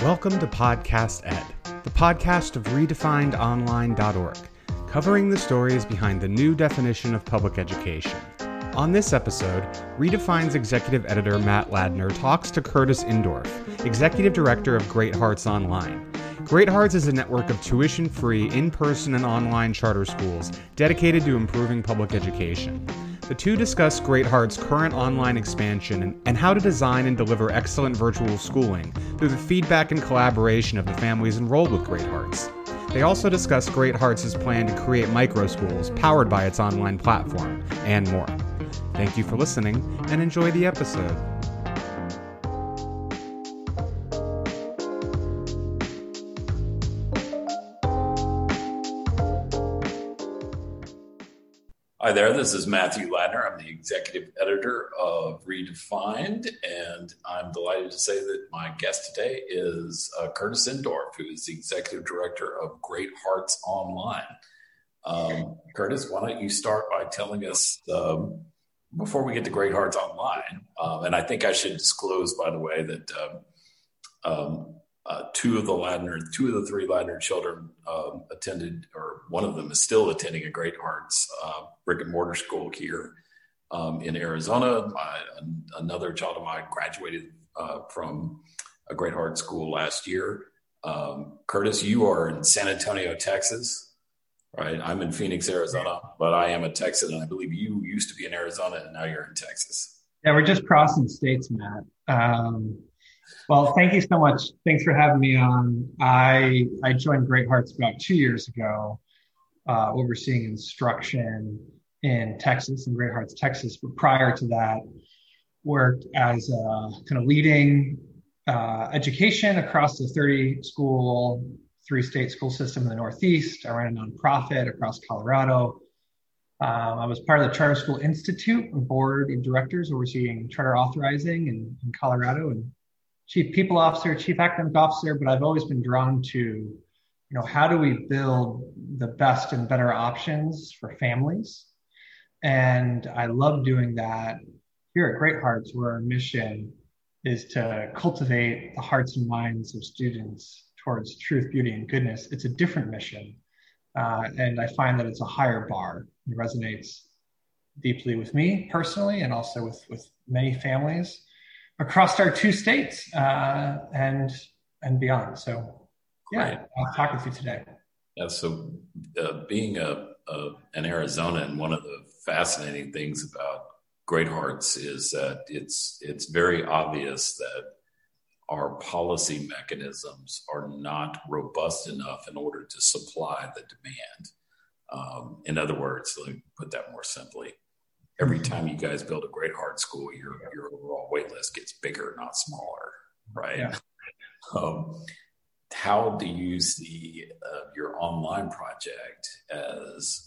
Welcome to Podcast Ed, the podcast of redefinedonline.org, covering the stories behind the new definition of public education. On this episode, Redefine's executive editor Matt Ladner talks to Curtis Indorf, executive director of Great Hearts Online. Great Hearts is a network of tuition-free, in-person and online charter schools dedicated to improving public education. The two discuss Great Hearts' current online expansion and how to design and deliver excellent virtual schooling through the feedback and collaboration of the families enrolled with Great Hearts. They also discuss Great Hearts' plan to create microschools powered by its online platform, and more. Thank you for listening, and enjoy the episode. Hi there, this is Matthew Ladner. I'm the executive editor of Redefined, and I'm delighted to say that my guest today is Curtis Indorf, who is the executive director of Great Hearts Online. Curtis, why don't you start by telling us, before we get to Great Hearts Online, and I think I should disclose, by the way, that two of the three Ladner children attended, or one of them is still attending a Great Hearts brick and mortar school here in Arizona. Another child of mine graduated from a Great Hearts school last year. Curtis, you are in San Antonio, Texas, right? I'm in Phoenix, Arizona, but I am a Texan, and I believe you used to be in Arizona, and now you're in Texas. Yeah, we're just crossing states, Matt. Well, thank you so much. Thanks for having me on. I joined Great Hearts about 2 years ago, overseeing instruction in Texas, in Great Hearts, Texas. But prior to that, worked as kind of leading education across the 3-state school system in the Northeast. I ran a nonprofit across Colorado. I was part of the Charter School Institute, a board of directors overseeing charter authorizing in Colorado, and chief people officer, chief academic officer. But I've always been drawn to, how do we build the best and better options for families? And I love doing that here at Great Hearts, where our mission is to cultivate the hearts and minds of students towards truth, beauty, and goodness. It's a different mission. And I find that it's a higher bar. It resonates deeply with me personally, and also with many families across our 2 states and beyond. So, yeah, I'll talk with you today. Yeah. So, being an Arizonan, one of the fascinating things about Great Hearts is that it's very obvious that our policy mechanisms are not robust enough in order to supply the demand. In other words, let me put that more simply. Every time you guys build a Great Hearts school, your overall wait list gets bigger, not smaller, right? Yeah. How do you see your online project as,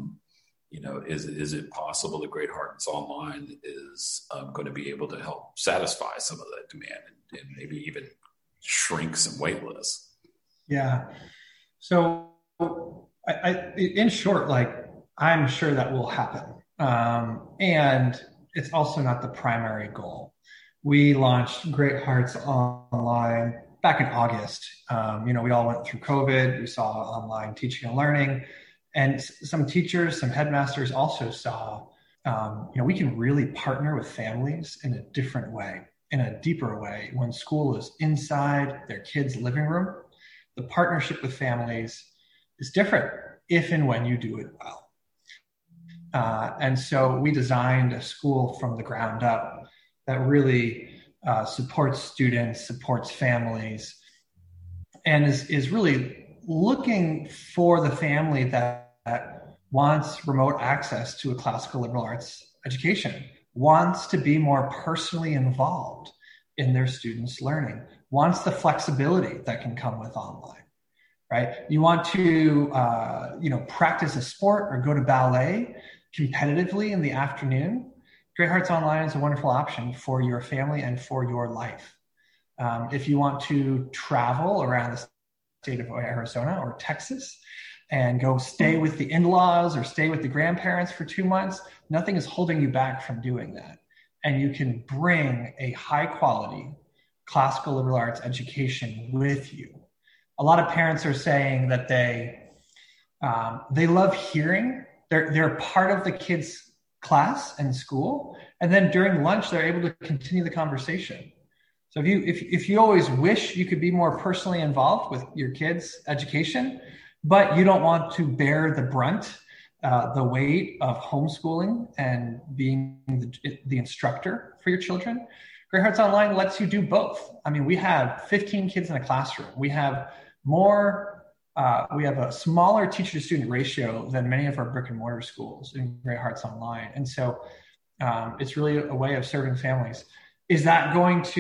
is it possible that Great Hearts Online is going to be able to help satisfy some of that demand and maybe even shrink some wait lists? Yeah. So I in short, I'm sure that will happen. And it's also not the primary goal. We launched Great Hearts Online back in August. We all went through COVID. We saw online teaching and learning. And some teachers, some headmasters also saw, we can really partner with families in a different way, in a deeper way. When school is inside their kids' living room, the partnership with families is different if and when you do it well. And so we designed a school from the ground up that really supports students, supports families, and is really looking for the family that wants remote access to a classical liberal arts education, wants to be more personally involved in their students' learning, wants the flexibility that can come with online, right? You want to, practice a sport or go to ballet competitively in the afternoon. Great Hearts Online is a wonderful option for your family and for your life. If you want to travel around the state of Arizona or Texas and go stay with the in-laws or stay with the grandparents for 2 months, nothing is holding you back from doing that. And you can bring a high quality classical liberal arts education with you. A lot of parents are saying that they love hearing. They're part of the kids' class and school, and then during lunch they're able to continue the conversation. So if you always wish you could be more personally involved with your kids' education, but you don't want to bear the brunt, the weight of homeschooling and being the instructor for your children, Great Hearts Online lets you do both. I mean, we have 15 kids in a classroom. We have a smaller teacher-to-student ratio than many of our brick and mortar schools in Great Hearts Online. And so it's really a way of serving families. Is that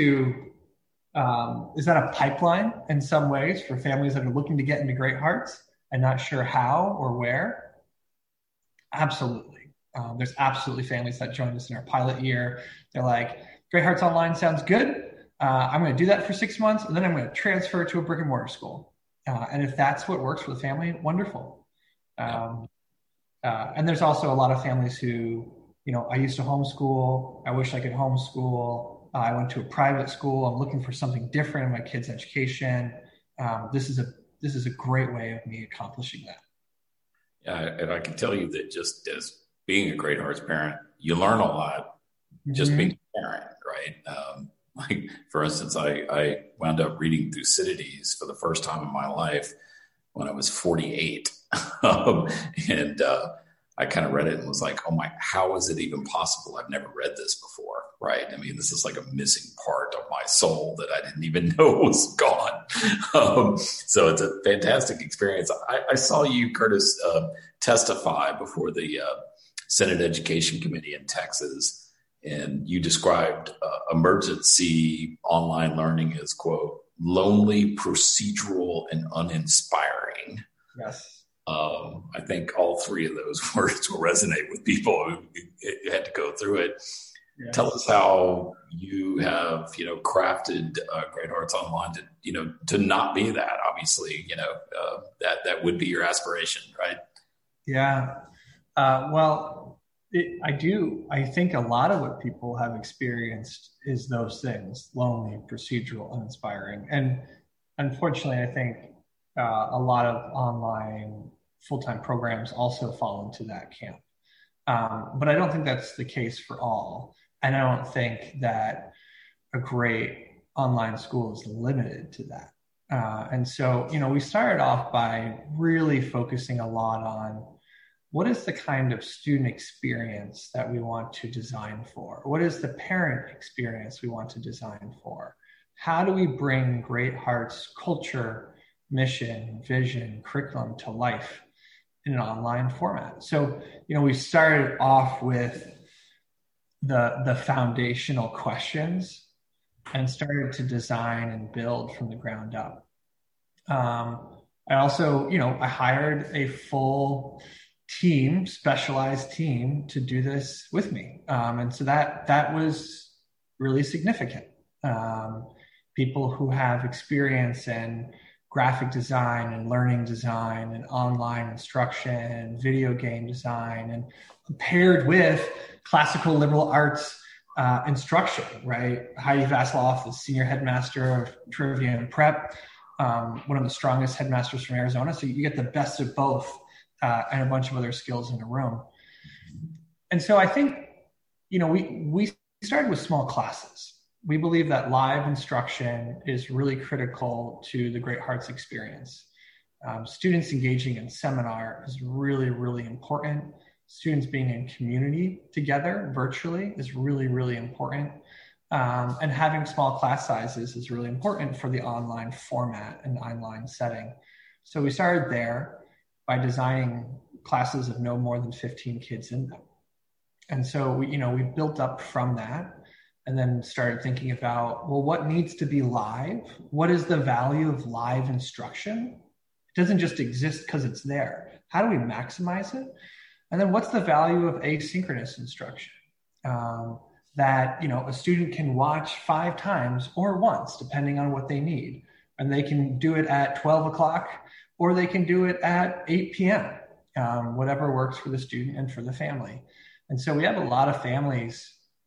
a pipeline in some ways for families that are looking to get into Great Hearts and not sure how or where? Absolutely. There's absolutely families that joined us in our pilot year. They're like, Great Hearts Online sounds good. I'm going to do that for 6 months, and then I'm going to transfer to a brick and mortar school. And if that's what works for the family, wonderful. And there's also a lot of families who, I used to homeschool. I wish I could homeschool. I went to a private school. I'm looking for something different in my kids' education. This is a great way of me accomplishing that. Yeah, and I can tell you that just as being a Great Hearts parent, you learn a lot just being a parent, right? Like, for instance, I wound up reading Thucydides for the first time in my life when I was 48. And I kind of read it and was like, oh my, how is it even possible? I've never read this before, right? I mean, this is like a missing part of my soul that I didn't even know was gone. So it's a fantastic experience. I saw you, Curtis, testify before the Senate Education Committee in Texas. And you described emergency online learning as, quote, lonely, procedural, and uninspiring. Yes. I think all three of those words will resonate with people who had to go through it. Yes. Tell us how you have, crafted Great Hearts Online to not be that. Obviously, that would be your aspiration, right? Yeah. I think a lot of what people have experienced is those things: lonely, procedural, uninspiring. And unfortunately, I think a lot of online full-time programs also fall into that camp. But I don't think that's the case for all. And I don't think that a great online school is limited to that. And so, we started off by really focusing a lot on what is the kind of student experience that we want to design for? What is the parent experience we want to design for? How do we bring Great Hearts culture, mission, vision, curriculum to life in an online format? So, we started off with the foundational questions and started to design and build from the ground up. I also, I hired a full specialized team to do this with me. And so that was really significant. People who have experience in graphic design and learning design and online instruction and video game design, and paired with classical liberal arts instruction, right? Heidi Vasloff, the senior headmaster of Trivia and Prep, one of the strongest headmasters from Arizona. So you get the best of both. And a bunch of other skills in the room. And so I think, we started with small classes. We believe that live instruction is really critical to the Great Hearts experience. Students engaging in seminar is really, really important. Students being in community together virtually is really, really important. And having small class sizes is really important for the online format and online setting. So we started there by designing classes of no more than 15 kids in them. And so we built up from that and then started thinking about, well, what needs to be live? What is the value of live instruction? It doesn't just exist because it's there. How do we maximize it? And then what's the value of asynchronous instruction? That, a student can watch 5 times or once, depending on what they need. And they can do it at 12 o'clock, or they can do it at 8 p.m., whatever works for the student and for the family. And so we have a lot of families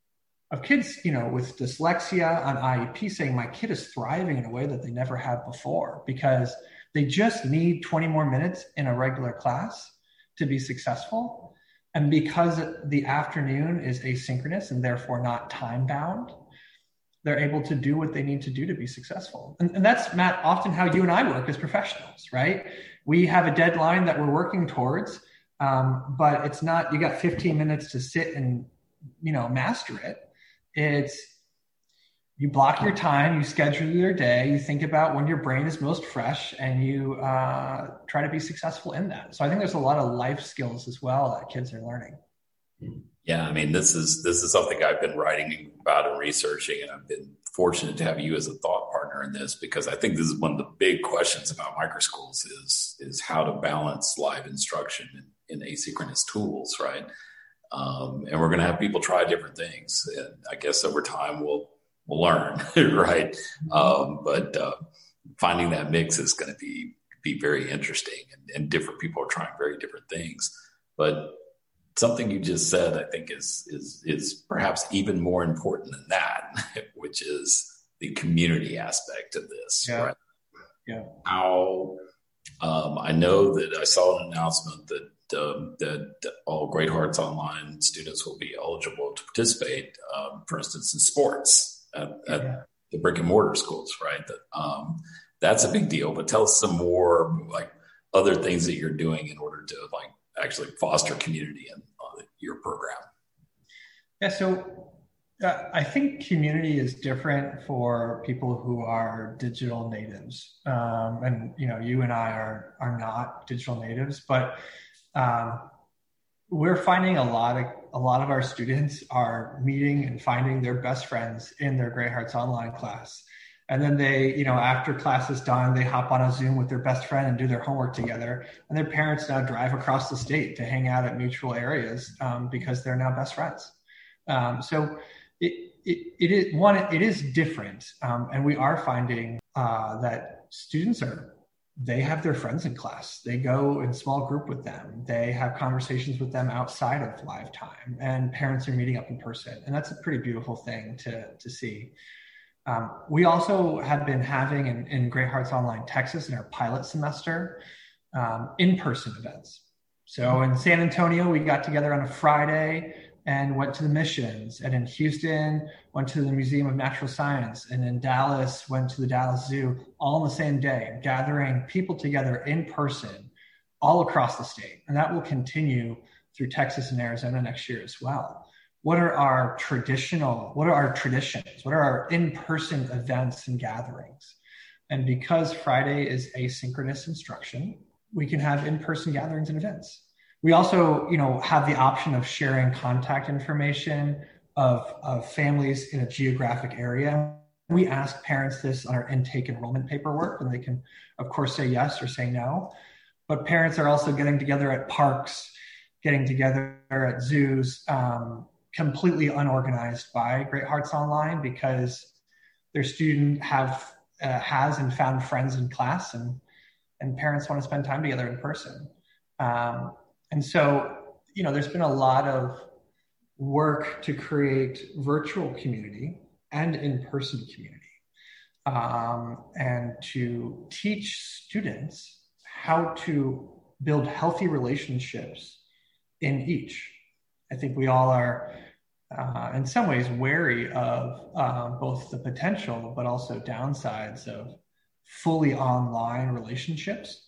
of kids, with dyslexia on IEP saying my kid is thriving in a way that they never have before because they just need 20 more minutes in a regular class to be successful. And because the afternoon is asynchronous and therefore not time bound, they're able to do what they need to do to be successful. And that's, Matt, often how you and I work as professionals, right? We have a deadline that we're working towards, but it's not, you got 15 minutes to sit and, master it. It's, you block your time, you schedule your day, you think about when your brain is most fresh, and you try to be successful in that. So I think there's a lot of life skills as well that kids are learning. Yeah, I mean, this is something I've been writing about and researching, and I've been fortunate to have you as a thought partner in this, because I think this is one of the big questions about microschools is how to balance live instruction in asynchronous tools, right? And we're going to have people try different things, and I guess over time we'll learn, right? But finding that mix is going to be very interesting, and different people are trying very different things. But something you just said, I think, is perhaps even more important than that, which is the community aspect of this. Yeah. Right? Yeah. How I know that I saw an announcement that all Great Hearts Online students will be eligible to participate, for instance, in sports at the brick and mortar schools, right? That's a big deal. But tell us some more, like, other things that you're doing in order to actually foster community in your program. Yeah, so I think community is different for people who are digital natives, and you and I are not digital natives, but we're finding a lot of our students are meeting and finding their best friends in their Great Hearts Online class. And then they, after class is done, they hop on a Zoom with their best friend and do their homework together. And their parents now drive across the state to hang out at mutual areas because they're now best friends. So it is different. And we are finding that students they have their friends in class. They go in small group with them. They have conversations with them outside of live time, and parents are meeting up in person. And that's a pretty beautiful thing to see. We also have been having in Great Hearts Online Texas in our pilot semester, in-person events. So in San Antonio, we got together on a Friday and went to the missions. And in Houston, went to the Museum of Natural Science. And in Dallas, went to the Dallas Zoo, all on the same day, gathering people together in person all across the state. And that will continue through Texas and Arizona next year as well. What are our traditions? What are our in-person events and gatherings? And because Friday is asynchronous instruction, we can have in-person gatherings and events. We also, have the option of sharing contact information of families in a geographic area. We ask parents this on our intake enrollment paperwork, and they can, of course, say yes or say no. But parents are also getting together at parks, getting together at zoos, completely unorganized by Great Hearts Online because their student has and found friends in class, and parents want to spend time together in person. And so, there's been a lot of work to create virtual community and in-person community, and to teach students how to build healthy relationships in each. I think we all are, in some ways, wary of both the potential but also downsides of fully online relationships.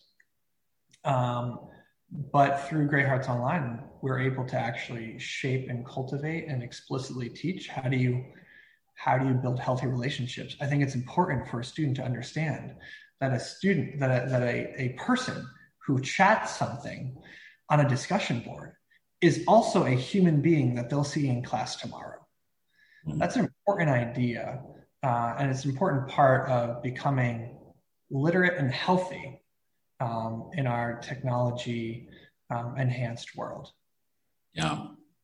But through Great Hearts Online, we're able to actually shape and cultivate and explicitly teach how do you build healthy relationships. I think it's important for a student to understand that a person who chats something on a discussion board is also a human being that they'll see in class tomorrow. Mm-hmm. That's an important idea, and it's an important part of becoming literate and healthy in our technology enhanced world. Yeah.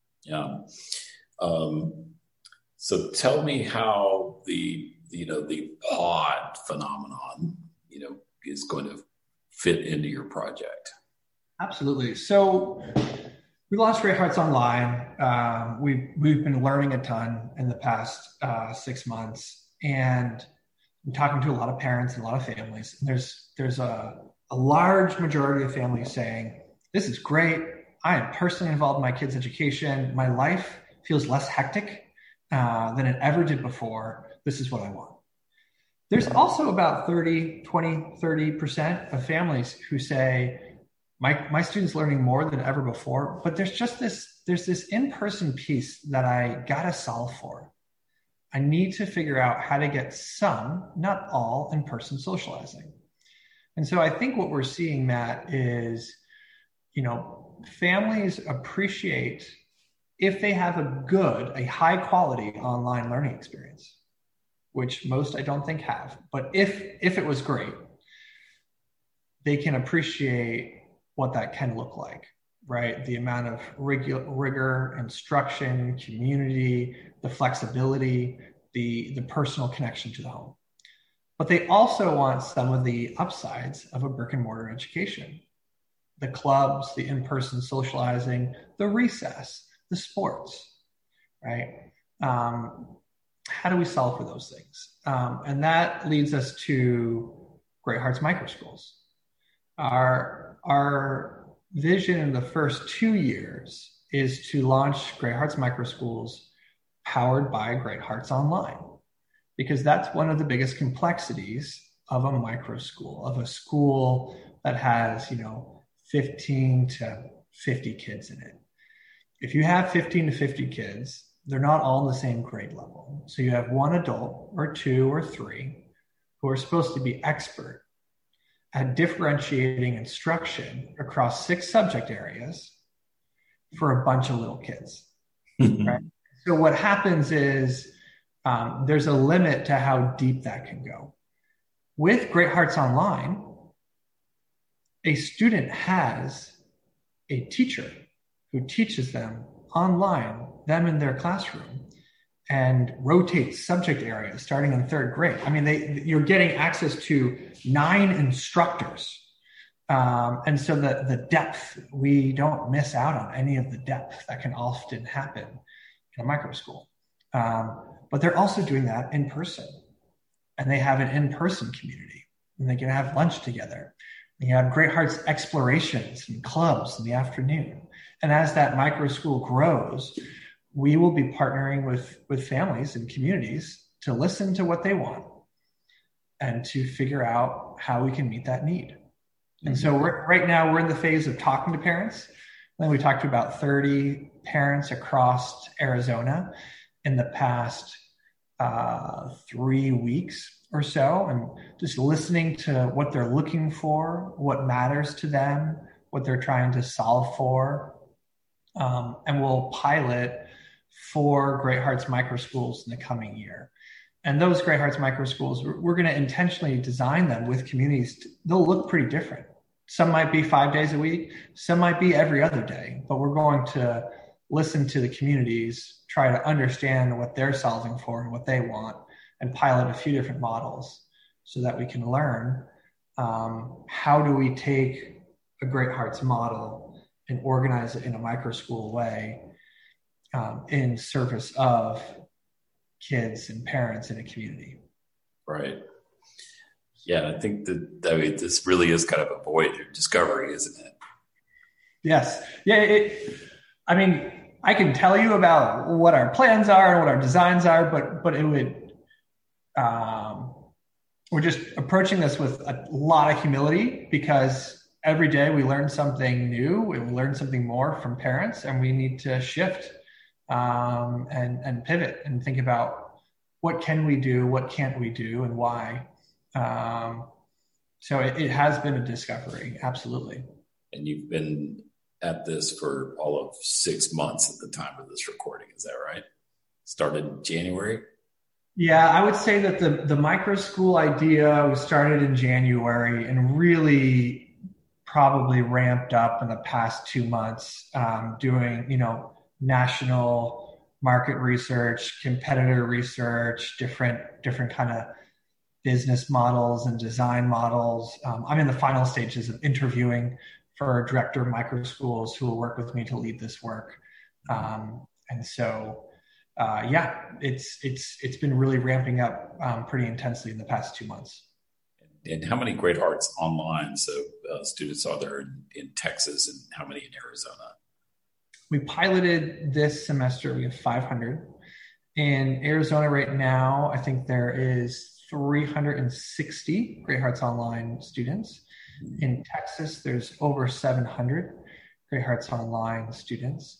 So tell me how the pod phenomenon, is going to fit into your project. Absolutely. So We launched Great Hearts Online. We've been learning a ton in the past 6 months, and I'm talking to a lot of parents and a lot of families. And there's a large majority of families saying, "This is great. I am personally involved in my kids' education. My life feels less hectic than it ever did before. This is what I want." There's also about 30% of families who say, my students learning more than ever before, but there's this in-person piece that I gotta solve for. I need to figure out how to get some, not all, in-person socializing. And so I think what we're seeing, Matt, is, families appreciate if they have a high quality online learning experience, which most I don't think have. But if it was great, they can appreciate what that can look like, right? The amount of rigor, instruction, community, the flexibility, the personal connection to the home. But they also want some of the upsides of a brick and mortar education. The clubs, the in-person socializing, the recess, the sports, right? How do we solve for those things? And that leads us to Great Hearts Microschools. Our vision in the first 2 years is to launch Great Hearts Microschools powered by Great Hearts Online, because that's one of the biggest complexities of a micro school, of a school that has, 15 to 50 kids in it. If you have 15 to 50 kids, they're not all in the same grade level. So you have one adult or two or three who are supposed to be expert at differentiating instruction across 6 subject areas for a bunch of little kids. Right? So what happens is there's a limit to how deep that can go. With Great Hearts Online, a student has a teacher who teaches them online, them in their classroom, and rotates subject areas starting in 3rd grade. I mean, you're getting access to 9 instructors. And so the depth, we don't miss out on any of the depth that can often happen in a micro school. But they're also doing that in person. And they have an in-person community. And they can have lunch together. You have Great Hearts explorations and clubs in the afternoon. And as that micro school grows, we will be partnering with families and communities to listen to what they want and to figure out how we can meet that need. And so right now we're in the phase of talking to parents. And we talked to about 30 parents across Arizona in the past 3 weeks or so, and just listening to what they're looking for, what matters to them, what they're trying to solve for. And we'll pilot 4 Great Hearts Microschools in the coming year. And those Great Hearts Microschools, we're going to intentionally design them with communities. They'll look pretty different. Some might be 5 days a week. Some might be every other day. But we're going to listen to the communities, try to understand what they're solving for and what they want, and pilot a few different models so that we can learn how do we take a Great Hearts model and organize it in a micro school way in service of kids and parents in a community. Right. Yeah, I think that this really is kind of a voyage of discovery, isn't it? Yes. Yeah. I can tell you about what our plans are and what our designs are, but it would. We're just approaching this with a lot of humility, because every day we learn something new and we learn something more from parents, and we need to shift and pivot and think about what can we do, what can't we do, and why. So it has been a discovery, absolutely. And you've been at this for all of 6 months at the time of this recording, is that right? Started in January? Yeah, I would say that the micro school idea was started in January and really probably ramped up in the past 2 months, doing, national market research, competitor research, different kind of business models and design models. I'm in the final stages of interviewing for a director of micro schools who will work with me to lead this work. And so, it's been really ramping up pretty intensely in the past 2 months. And how many Great Hearts Online students are there in Texas, and how many in Arizona? We piloted this semester. We have 500. In Arizona right now, I think there is 360 Great Hearts Online students. In Texas, there's over 700 Great Hearts Online students.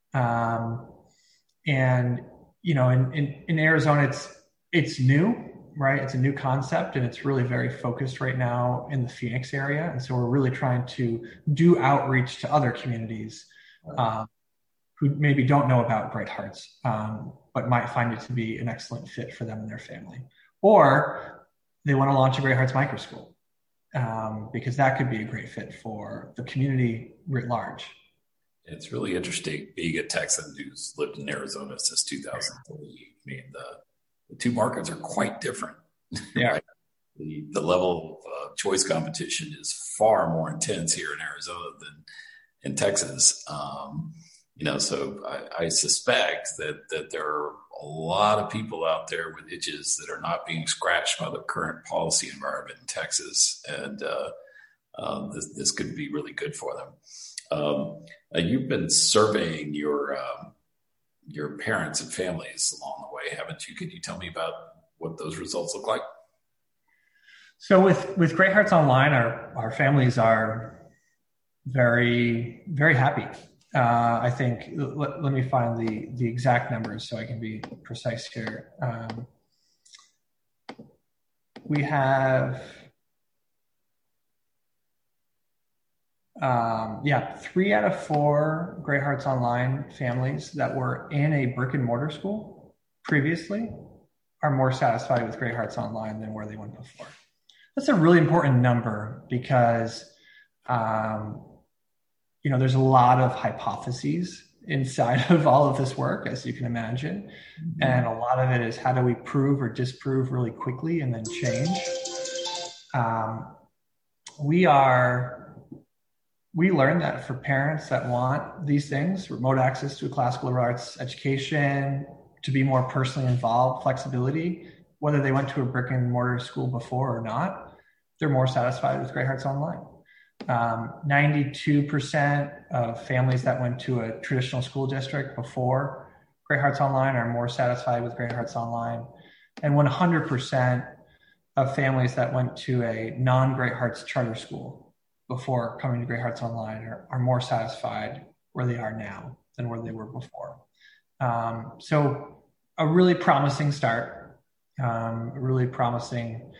And, you know, in Arizona, it's new, right? It's a new concept, and it's really very focused right now in the Phoenix area. And so we're really trying to do outreach to other communities who maybe don't know about Great Hearts, but might find it to be an excellent fit for them and their family. Or they want to launch a Great Hearts micro school, because that could be a great fit for the community writ large. It's really interesting being a Texan who's lived in Arizona since 2003. I mean, the two markets are quite different. Yeah. Right? The level of choice competition is far more intense here in Arizona than in Texas. So I suspect that there are a lot of people out there with itches that are not being scratched by the current policy environment in Texas, and this could be really good for them. You've been surveying your parents and families along the way, haven't you? Could you tell me about what those results look like? So with Great Hearts Online, our families are very, very happy. I think, let me find the exact numbers so I can be precise here. We have, 3 out of 4 Great Hearts Online families that were in a brick and mortar school previously are more satisfied with Great Hearts Online than where they went before. That's a really important number because, there's a lot of hypotheses inside of all of this work, as you can imagine. Mm-hmm. And a lot of it is, how do we prove or disprove really quickly and then change? We learned that for parents that want these things, remote access to a classical liberal arts education, to be more personally involved, flexibility, whether they went to a brick and mortar school before or not, they're more satisfied with Great Hearts Online. 92% of families that went to a traditional school district before Great Hearts Online are more satisfied with Great Hearts Online. And 100% of families that went to a non-Great Hearts charter school before coming to Great Hearts Online are more satisfied where they are now than where they were before. So a really promising start, a really promising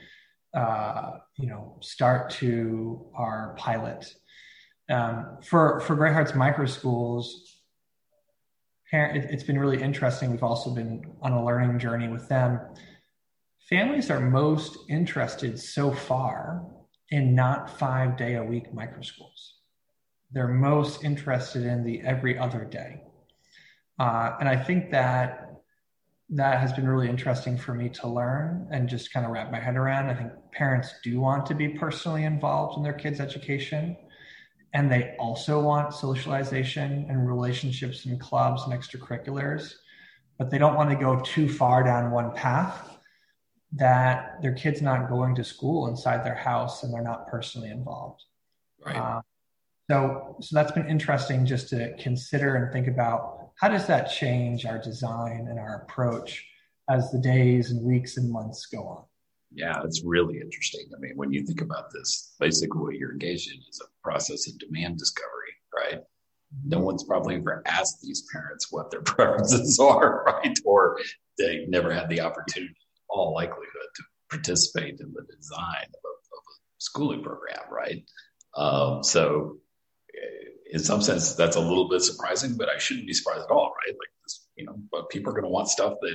start to our pilot. For Great Hearts micro schools, it's been really interesting. We've also been on a learning journey with them. Families are most interested so far in not 5-day-a-week micro schools. They're most interested in the every other day. And I think that has been really interesting for me to learn and just kind of wrap my head around. I think parents do want to be personally involved in their kids' education, and they also want socialization and relationships and clubs and extracurriculars, but they don't want to go too far down one path that their kid's not going to school inside their house and they're not personally involved. Right. So that's been interesting just to consider and think about, how does that change our design and our approach as the days and weeks and months go on? Yeah, it's really interesting. I mean, when you think about this, basically what you're engaged in is a process of demand discovery, right? No one's probably ever asked these parents what their preferences are, right? Or they never had the opportunity, in all likelihood, to participate in the design of a schooling program, right? So in some sense, that's a little bit surprising, but I shouldn't be surprised at all, right? Like this, but people are going to want stuff that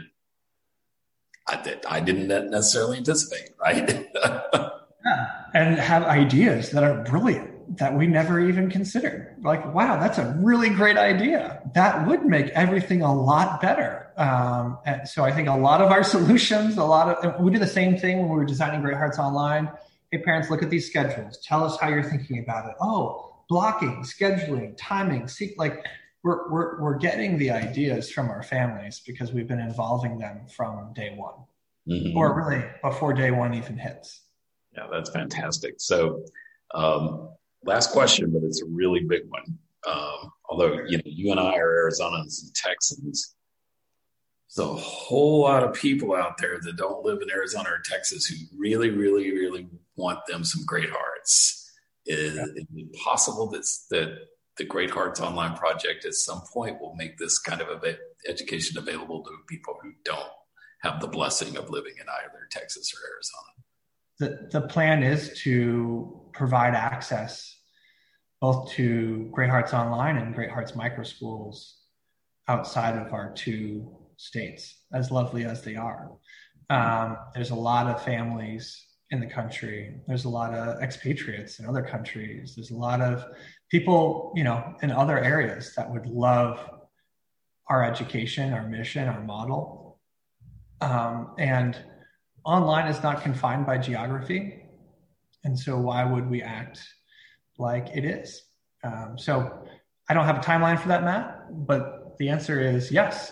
I didn't necessarily anticipate, right? Yeah, and have ideas that are brilliant that we never even considered. Like, wow, that's a really great idea. That would make everything a lot better. And so I think a lot of our solutions, we do the same thing when we were designing Great Hearts Online. Hey, parents, look at these schedules. Tell us how you're thinking about it. Oh, blocking, scheduling, timing, we're getting the ideas from our families because we've been involving them from day one, or really before day one even hits. Yeah, that's fantastic. So last question, but it's a really big one. Although, you and I are Arizonans and Texans, there's a whole lot of people out there that don't live in Arizona or Texas who really, really, really want them some Great Hearts. Is it possible that the Great Hearts Online Project at some point will make this kind of education available to people who don't have the blessing of living in either Texas or Arizona? The plan is to provide access both to Great Hearts Online and Great Hearts Micro Schools outside of our two states, as lovely as they are. There's a lot of families in the country. There's a lot of expatriates in other countries. There's a lot of people, in other areas that would love our education, our mission, our model. And online is not confined by geography. And so why would we act like it is? So I don't have a timeline for that, Matt, but the answer is yes.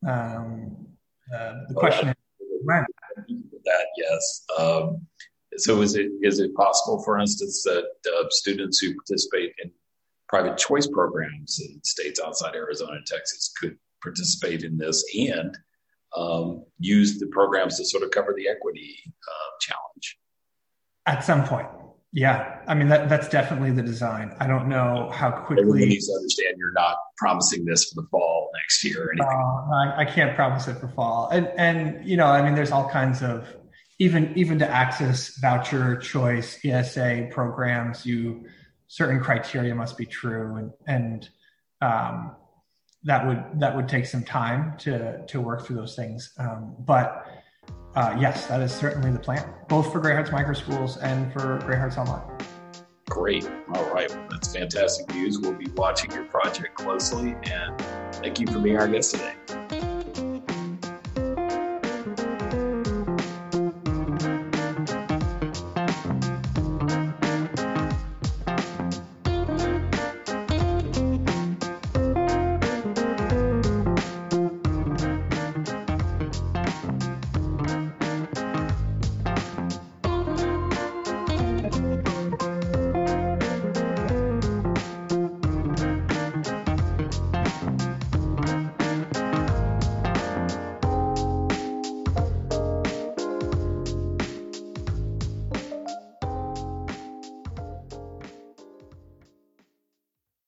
The question is when? That, yes. So is it possible, for instance, that students who participate in private choice programs in states outside Arizona and Texas could participate in this and use the programs to sort of cover the equity challenge? At some point. Yeah. I mean, that's definitely the design. I don't know how quickly. Everyone needs to understand you're not promising this for the fall next year or anything. I can't promise it for fall. And there's all kinds of, even to access voucher choice, ESA programs, certain criteria must be true. And that would take some time to work through those things. But yes, that is certainly the plan, both for Great Hearts Micro Schools and for Great Hearts Online. Great. All right. That's fantastic news. We'll be watching your project closely, and thank you for being our guest today.